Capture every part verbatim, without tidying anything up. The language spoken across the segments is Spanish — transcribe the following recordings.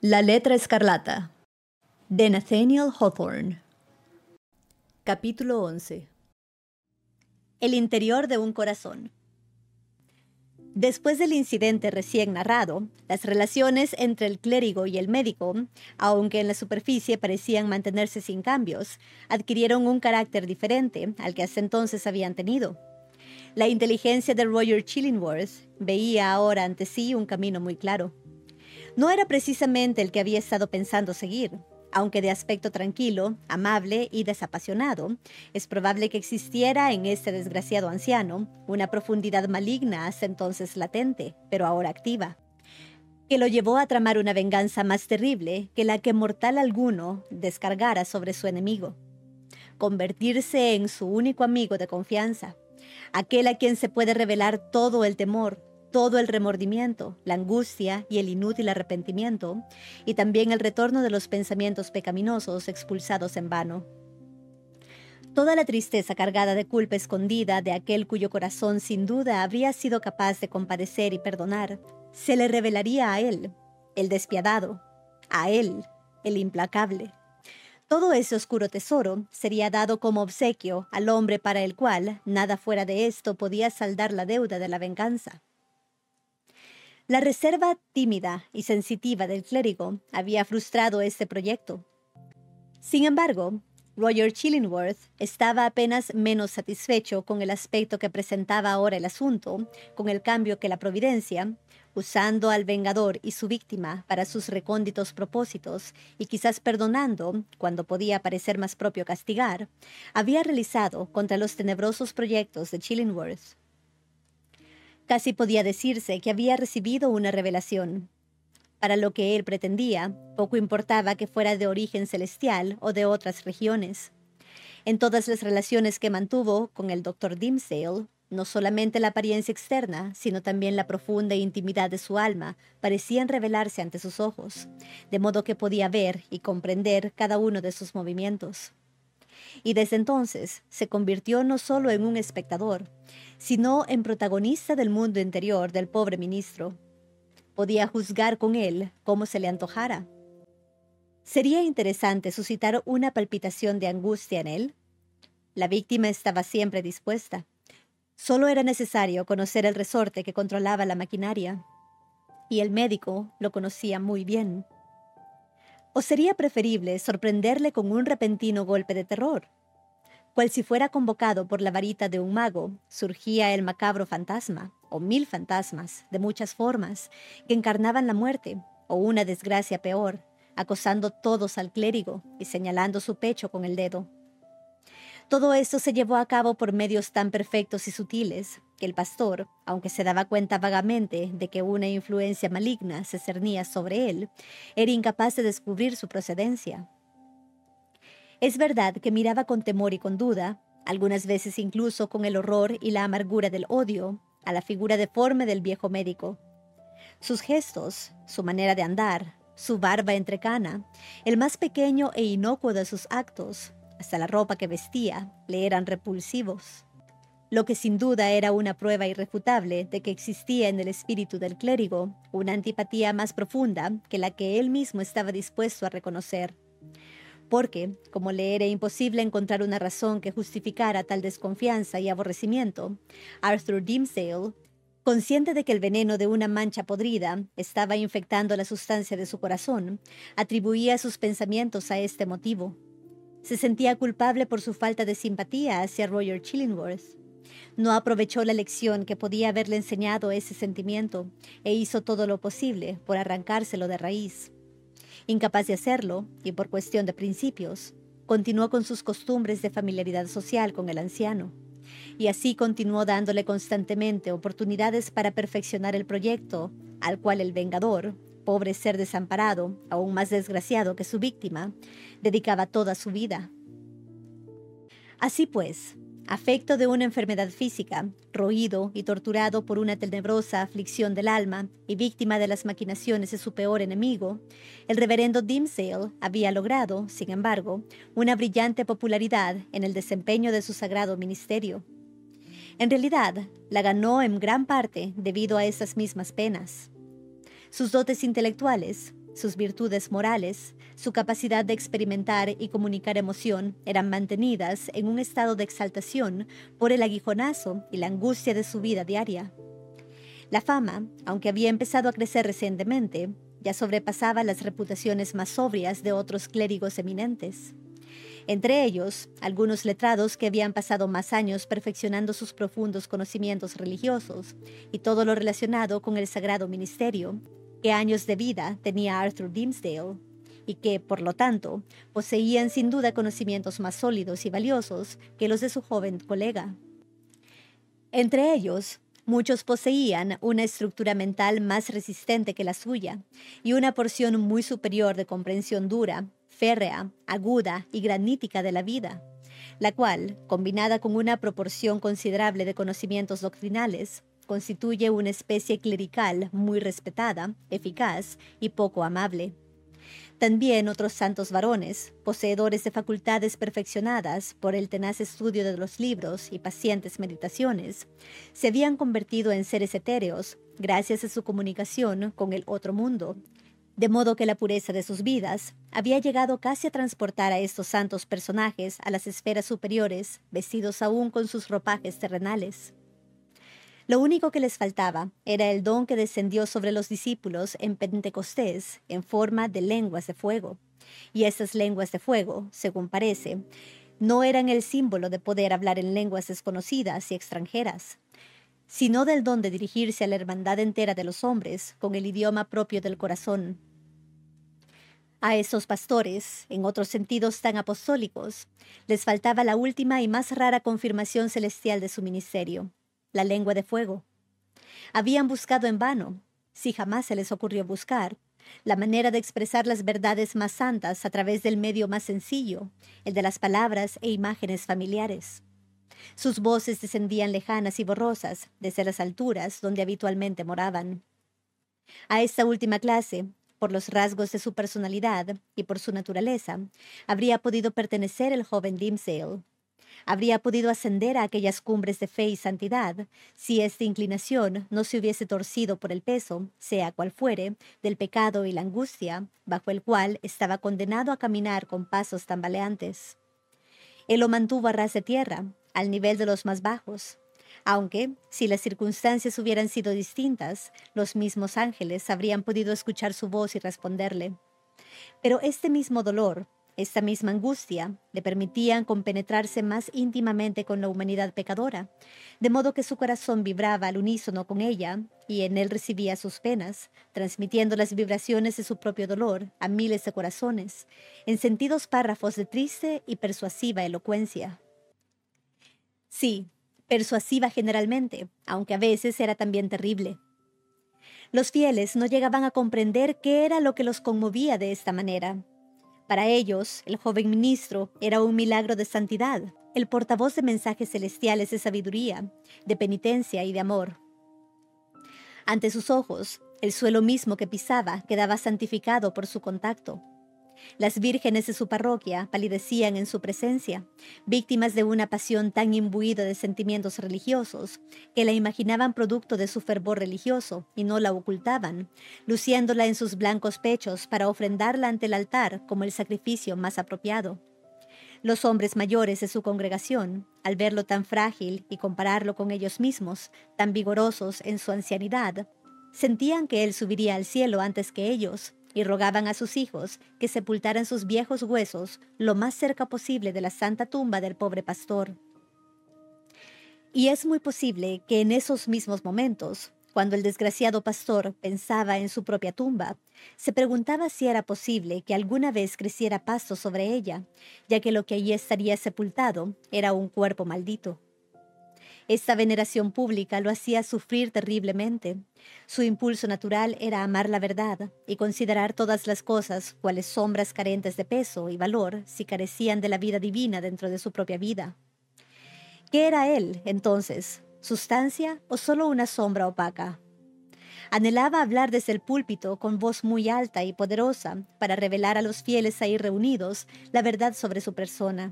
La letra escarlata, de Nathaniel Hawthorne. Capítulo once. El interior de un corazón. Después del incidente recién narrado, las relaciones entre el clérigo y el médico, aunque en la superficie parecían mantenerse sin cambios, adquirieron un carácter diferente al que hasta entonces habían tenido. La inteligencia de Roger Chillingworth veía ahora ante sí un camino muy claro. No era precisamente el que había estado pensando seguir. Aunque de aspecto tranquilo, amable y desapasionado, es probable que existiera en este desgraciado anciano una profundidad maligna hasta entonces latente, pero ahora activa, que lo llevó a tramar una venganza más terrible que la que mortal alguno descargara sobre su enemigo. Convertirse en su único amigo de confianza, aquel a quien se puede revelar todo el temor, todo el remordimiento, la angustia y el inútil arrepentimiento, y también el retorno de los pensamientos pecaminosos expulsados en vano. Toda la tristeza cargada de culpa escondida de aquel cuyo corazón sin duda habría sido capaz de compadecer y perdonar, se le revelaría a él, el despiadado, a él, el implacable. Todo ese oscuro tesoro sería dado como obsequio al hombre para el cual nada fuera de esto podía saldar la deuda de la venganza. La reserva tímida y sensitiva del clérigo había frustrado este proyecto. Sin embargo, Roger Chillingworth estaba apenas menos satisfecho con el aspecto que presentaba ahora el asunto, con el cambio que la providencia, usando al vengador y su víctima para sus recónditos propósitos y quizás perdonando, cuando podía parecer más propio castigar, había realizado contra los tenebrosos proyectos de Chillingworth. Casi podía decirse que había recibido una revelación. Para lo que él pretendía, poco importaba que fuera de origen celestial o de otras regiones. En todas las relaciones que mantuvo con el doctor Dimmesdale, no solamente la apariencia externa, sino también la profunda intimidad de su alma parecían revelarse ante sus ojos, de modo que podía ver y comprender cada uno de sus movimientos. Y desde entonces se convirtió no solo en un espectador, sino en protagonista del mundo interior del pobre ministro. Podía juzgar con él como se le antojara. ¿Sería interesante suscitar una palpitación de angustia en él? La víctima estaba siempre dispuesta. Solo era necesario conocer el resorte que controlaba la maquinaria. Y el médico lo conocía muy bien. ¿O sería preferible sorprenderle con un repentino golpe de terror? Cual si fuera convocado por la varita de un mago, surgía el macabro fantasma, o mil fantasmas, de muchas formas, que encarnaban la muerte, o una desgracia peor, acosando todos al clérigo y señalando su pecho con el dedo. Todo esto se llevó a cabo por medios tan perfectos y sutiles, que el pastor, aunque se daba cuenta vagamente de que una influencia maligna se cernía sobre él, era incapaz de descubrir su procedencia. Es verdad que miraba con temor y con duda, algunas veces incluso con el horror y la amargura del odio, a la figura deforme del viejo médico. Sus gestos, su manera de andar, su barba entrecana, el más pequeño e inocuo de sus actos, hasta la ropa que vestía, le eran repulsivos. Lo que sin duda era una prueba irrefutable de que existía en el espíritu del clérigo una antipatía más profunda que la que él mismo estaba dispuesto a reconocer. Porque, como le era imposible encontrar una razón que justificara tal desconfianza y aborrecimiento, Arthur Dimmesdale, consciente de que el veneno de una mancha podrida estaba infectando la sustancia de su corazón, atribuía sus pensamientos a este motivo. Se sentía culpable por su falta de simpatía hacia Roger Chillingworth. No aprovechó la lección que podía haberle enseñado ese sentimiento e hizo todo lo posible por arrancárselo de raíz. Incapaz de hacerlo, y por cuestión de principios, continuó con sus costumbres de familiaridad social con el anciano, y así continuó dándole constantemente oportunidades para perfeccionar el proyecto, al cual el vengador, pobre ser desamparado, aún más desgraciado que su víctima, dedicaba toda su vida. Así pues, afecto de una enfermedad física, roído y torturado por una tenebrosa aflicción del alma y víctima de las maquinaciones de su peor enemigo, el reverendo Dimmesdale había logrado, sin embargo, una brillante popularidad en el desempeño de su sagrado ministerio. En realidad, la ganó en gran parte debido a esas mismas penas. Sus dotes intelectuales, sus virtudes morales, su capacidad de experimentar y comunicar emoción eran mantenidas en un estado de exaltación por el aguijonazo y la angustia de su vida diaria. La fama, aunque había empezado a crecer recientemente, ya sobrepasaba las reputaciones más sobrias de otros clérigos eminentes. Entre ellos, algunos letrados que habían pasado más años perfeccionando sus profundos conocimientos religiosos y todo lo relacionado con el sagrado ministerio, que años de vida tenía Arthur Dimmesdale, y que, por lo tanto, poseían sin duda conocimientos más sólidos y valiosos que los de su joven colega. Entre ellos, muchos poseían una estructura mental más resistente que la suya y una porción muy superior de comprensión dura, férrea, aguda y granítica de la vida, la cual, combinada con una proporción considerable de conocimientos doctrinales, constituye una especie clerical muy respetada, eficaz y poco amable. También otros santos varones, poseedores de facultades perfeccionadas por el tenaz estudio de los libros y pacientes meditaciones, se habían convertido en seres etéreos gracias a su comunicación con el otro mundo, de modo que la pureza de sus vidas había llegado casi a transportar a estos santos personajes a las esferas superiores, vestidos aún con sus ropajes terrenales. Lo único que les faltaba era el don que descendió sobre los discípulos en Pentecostés en forma de lenguas de fuego. Y estas lenguas de fuego, según parece, no eran el símbolo de poder hablar en lenguas desconocidas y extranjeras, sino del don de dirigirse a la hermandad entera de los hombres con el idioma propio del corazón. A esos pastores, en otros sentidos tan apostólicos, les faltaba la última y más rara confirmación celestial de su ministerio, la lengua de fuego. Habían buscado en vano, si jamás se les ocurrió buscar, la manera de expresar las verdades más santas a través del medio más sencillo, el de las palabras e imágenes familiares. Sus voces descendían lejanas y borrosas desde las alturas donde habitualmente moraban. A esta última clase, por los rasgos de su personalidad y por su naturaleza, habría podido pertenecer el joven Dimmesdale. Habría podido ascender a aquellas cumbres de fe y santidad si esta inclinación no se hubiese torcido por el peso, sea cual fuere, del pecado y la angustia, bajo el cual estaba condenado a caminar con pasos tambaleantes. Él lo mantuvo a ras de tierra, al nivel de los más bajos, aunque, si las circunstancias hubieran sido distintas, los mismos ángeles habrían podido escuchar su voz y responderle. Pero este mismo dolor, esta misma angustia, le permitían compenetrarse más íntimamente con la humanidad pecadora, de modo que su corazón vibraba al unísono con ella y en él recibía sus penas, transmitiendo las vibraciones de su propio dolor a miles de corazones, en sentidos párrafos de triste y persuasiva elocuencia. Sí, persuasiva generalmente, aunque a veces era también terrible. Los fieles no llegaban a comprender qué era lo que los conmovía de esta manera. Para ellos, el joven ministro era un milagro de santidad, el portavoz de mensajes celestiales de sabiduría, de penitencia y de amor. Ante sus ojos, el suelo mismo que pisaba quedaba santificado por su contacto. Las vírgenes de su parroquia palidecían en su presencia, víctimas de una pasión tan imbuida de sentimientos religiosos que la imaginaban producto de su fervor religioso y no la ocultaban, luciéndola en sus blancos pechos para ofrendarla ante el altar como el sacrificio más apropiado. Los hombres mayores de su congregación, al verlo tan frágil y compararlo con ellos mismos, tan vigorosos en su ancianidad, sentían que él subiría al cielo antes que ellos, y rogaban a sus hijos que sepultaran sus viejos huesos lo más cerca posible de la santa tumba del pobre pastor. Y es muy posible que en esos mismos momentos, cuando el desgraciado pastor pensaba en su propia tumba, se preguntaba si era posible que alguna vez creciera pasto sobre ella, ya que lo que allí estaría sepultado era un cuerpo maldito. Esta veneración pública lo hacía sufrir terriblemente. Su impulso natural era amar la verdad y considerar todas las cosas cuales sombras carentes de peso y valor si carecían de la vida divina dentro de su propia vida. ¿Qué era él, entonces? ¿Sustancia o solo una sombra opaca? Anhelaba hablar desde el púlpito con voz muy alta y poderosa para revelar a los fieles ahí reunidos la verdad sobre su persona.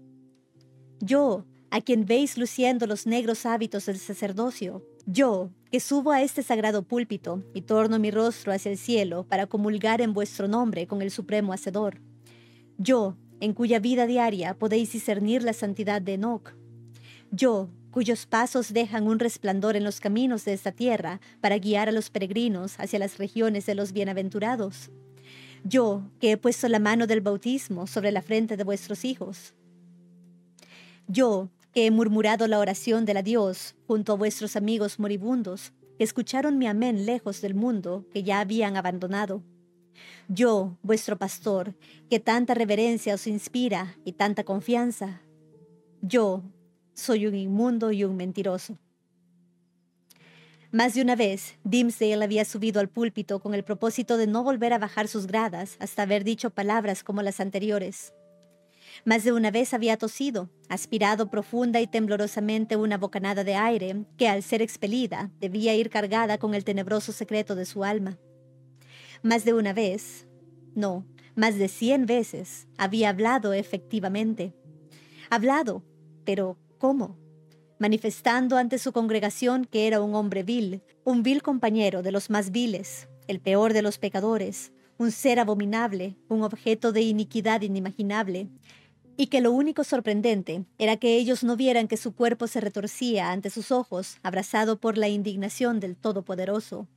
Yo, a quien veis luciendo los negros hábitos del sacerdocio, yo, que subo a este sagrado púlpito y torno mi rostro hacia el cielo para comulgar en vuestro nombre con el Supremo Hacedor. Yo, en cuya vida diaria podéis discernir la santidad de Enoc. Yo, cuyos pasos dejan un resplandor en los caminos de esta tierra para guiar a los peregrinos hacia las regiones de los bienaventurados. Yo, que he puesto la mano del bautismo sobre la frente de vuestros hijos. Yo, que he murmurado la oración del adiós junto a vuestros amigos moribundos, que escucharon mi amén lejos del mundo que ya habían abandonado. Yo, vuestro pastor, que tanta reverencia os inspira y tanta confianza. Yo, soy un inmundo y un mentiroso. Más de una vez, Dimmesdale había subido al púlpito con el propósito de no volver a bajar sus gradas hasta haber dicho palabras como las anteriores. Más de una vez había tosido, aspirado profunda y temblorosamente una bocanada de aire que, al ser expelida, debía ir cargada con el tenebroso secreto de su alma. Más de una vez, no, más de cien veces, había hablado efectivamente. Hablado, pero ¿cómo? Manifestando ante su congregación que era un hombre vil, un vil compañero de los más viles, el peor de los pecadores, un ser abominable, un objeto de iniquidad inimaginable, y que lo único sorprendente era que ellos no vieran que su cuerpo se retorcía ante sus ojos, abrazado por la indignación del Todopoderoso.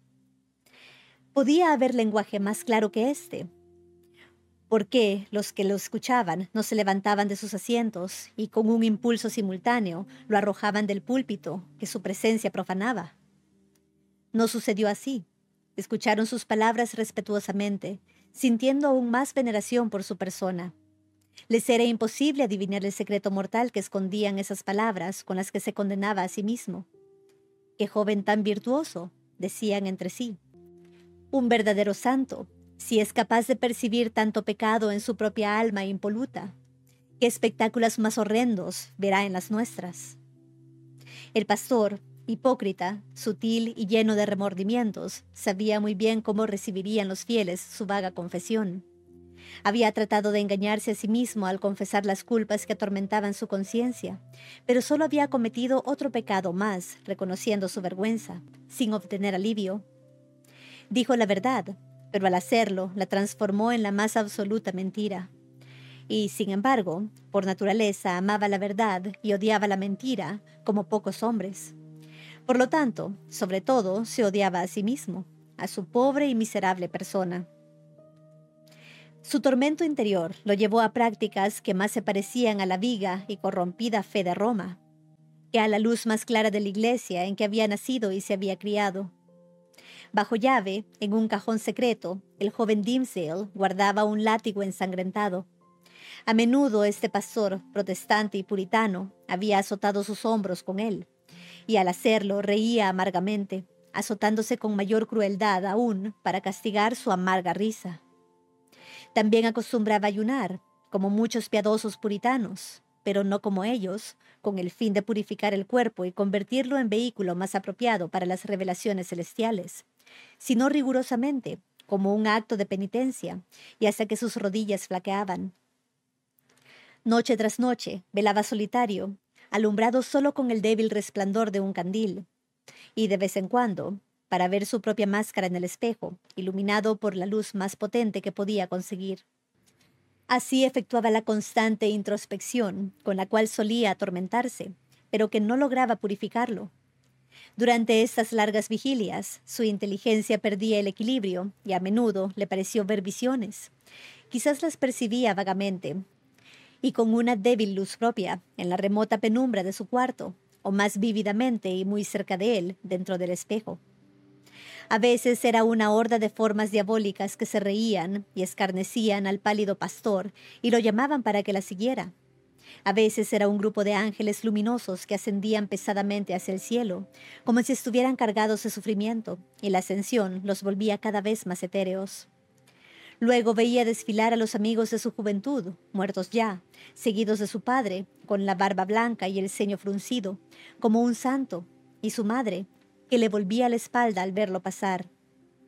¿Podía haber lenguaje más claro que este? ¿Por qué los que lo escuchaban no se levantaban de sus asientos y con un impulso simultáneo lo arrojaban del púlpito que su presencia profanaba? No sucedió así. Escucharon sus palabras respetuosamente, sintiendo aún más veneración por su persona. Les era imposible adivinar el secreto mortal que escondían esas palabras con las que se condenaba a sí mismo. ¡Qué joven tan virtuoso!, decían entre sí. Un verdadero santo, si es capaz de percibir tanto pecado en su propia alma impoluta. ¿Qué espectáculos más horrendos verá en las nuestras? El pastor, hipócrita, sutil y lleno de remordimientos, sabía muy bien cómo recibirían los fieles su vaga confesión. Había tratado de engañarse a sí mismo al confesar las culpas que atormentaban su conciencia, pero solo había cometido otro pecado más, reconociendo su vergüenza, sin obtener alivio. Dijo la verdad, pero al hacerlo la transformó en la más absoluta mentira. Y, sin embargo, por naturaleza amaba la verdad y odiaba la mentira, como pocos hombres. Por lo tanto, sobre todo, se odiaba a sí mismo, a su pobre y miserable persona. Su tormento interior lo llevó a prácticas que más se parecían a la viga y corrompida fe de Roma, que a la luz más clara de la iglesia en que había nacido y se había criado. Bajo llave, en un cajón secreto, el joven Dimmesdale guardaba un látigo ensangrentado. A menudo este pastor, protestante y puritano, había azotado sus hombros con él, y al hacerlo reía amargamente, azotándose con mayor crueldad aún para castigar su amarga risa. También acostumbraba ayunar, como muchos piadosos puritanos, pero no como ellos, con el fin de purificar el cuerpo y convertirlo en vehículo más apropiado para las revelaciones celestiales, sino rigurosamente, como un acto de penitencia, y hasta que sus rodillas flaqueaban. Noche tras noche, velaba solitario, alumbrado solo con el débil resplandor de un candil, y de vez en cuando, para ver su propia máscara en el espejo, iluminado por la luz más potente que podía conseguir. Así efectuaba la constante introspección con la cual solía atormentarse, pero que no lograba purificarlo. Durante estas largas vigilias, su inteligencia perdía el equilibrio y a menudo le pareció ver visiones. Quizás las percibía vagamente, y con una débil luz propia, en la remota penumbra de su cuarto, o más vívidamente y muy cerca de él, dentro del espejo. A veces era una horda de formas diabólicas que se reían y escarnecían al pálido pastor y lo llamaban para que la siguiera. A veces era un grupo de ángeles luminosos que ascendían pesadamente hacia el cielo, como si estuvieran cargados de sufrimiento, y la ascensión los volvía cada vez más etéreos. Luego veía desfilar a los amigos de su juventud, muertos ya, seguidos de su padre, con la barba blanca y el ceño fruncido, como un santo, y su madre, que le volvía la espalda al verlo pasar.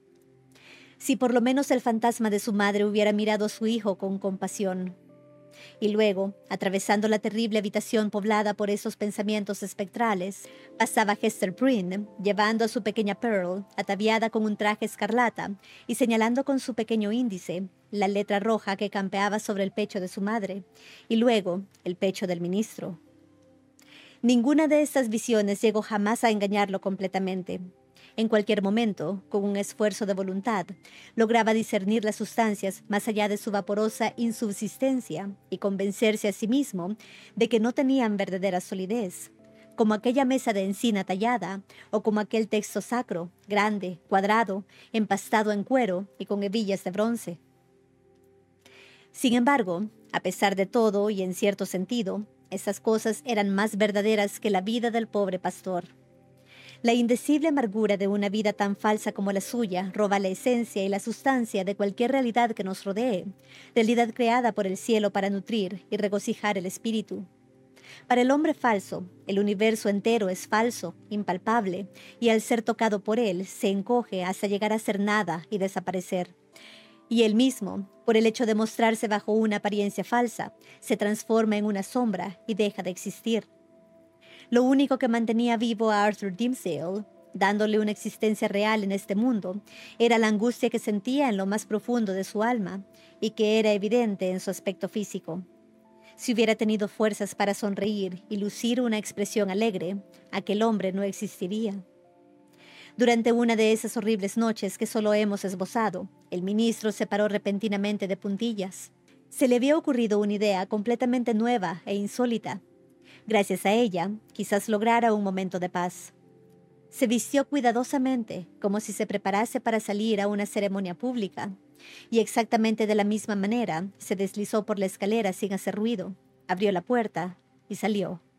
Si por lo menos el fantasma de su madre hubiera mirado a su hijo con compasión. Y luego, atravesando la terrible habitación poblada por esos pensamientos espectrales, pasaba Hester Prynne, llevando a su pequeña Pearl, ataviada con un traje escarlata, y señalando con su pequeño índice la letra roja que campeaba sobre el pecho de su madre, y luego el pecho del ministro. Ninguna de estas visiones llegó jamás a engañarlo completamente. En cualquier momento, con un esfuerzo de voluntad, lograba discernir las sustancias más allá de su vaporosa insubsistencia y convencerse a sí mismo de que no tenían verdadera solidez, como aquella mesa de encina tallada o como aquel texto sacro, grande, cuadrado, empastado en cuero y con hebillas de bronce. Sin embargo, a pesar de todo y en cierto sentido, esas cosas eran más verdaderas que la vida del pobre pastor. La indecible amargura de una vida tan falsa como la suya roba la esencia y la sustancia de cualquier realidad que nos rodee, realidad creada por el cielo para nutrir y regocijar el espíritu. Para el hombre falso, el universo entero es falso, impalpable, y al ser tocado por él, se encoge hasta llegar a ser nada y desaparecer. Y él mismo, por el hecho de mostrarse bajo una apariencia falsa, se transforma en una sombra y deja de existir. Lo único que mantenía vivo a Arthur Dimmesdale, dándole una existencia real en este mundo, era la angustia que sentía en lo más profundo de su alma y que era evidente en su aspecto físico. Si hubiera tenido fuerzas para sonreír y lucir una expresión alegre, aquel hombre no existiría. Durante una de esas horribles noches que solo hemos esbozado, el ministro se paró repentinamente de puntillas. Se le había ocurrido una idea completamente nueva e insólita. Gracias a ella, quizás lograra un momento de paz. Se vistió cuidadosamente, como si se preparase para salir a una ceremonia pública, y exactamente de la misma manera se deslizó por la escalera sin hacer ruido, abrió la puerta y salió.